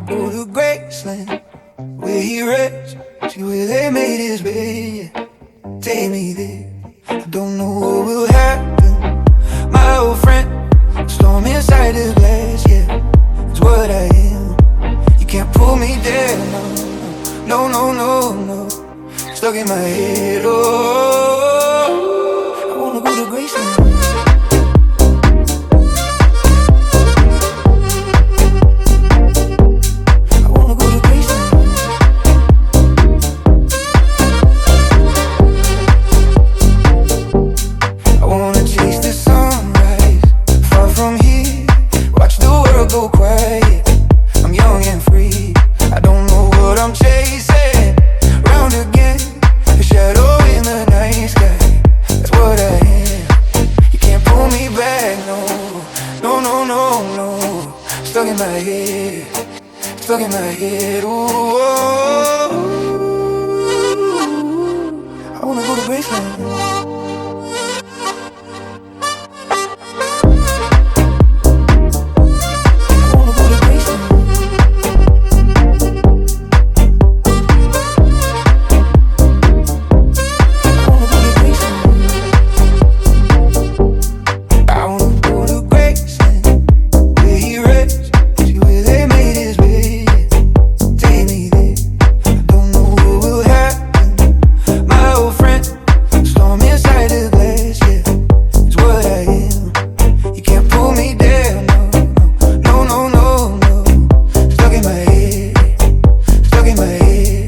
go to Graceland, where he rests, see where they made his bed. Take me there, I don't know what will happen. My old friend, storm inside the glass, yeah, it's what I am. You can't pull me down, no, no, no, no, no. Stuck in my head, oh, I wanna go to Graceland. Go quiet, I'm young and free. I don't know what I'm chasing. Round again, a shadow in the night sky. That's what I am. You can't pull me back, no, no, no, no, no. Stuck in my head, stuck in my head. Ooh, I wanna go to Graceland.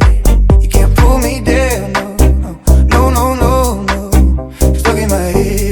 Stuck in my head.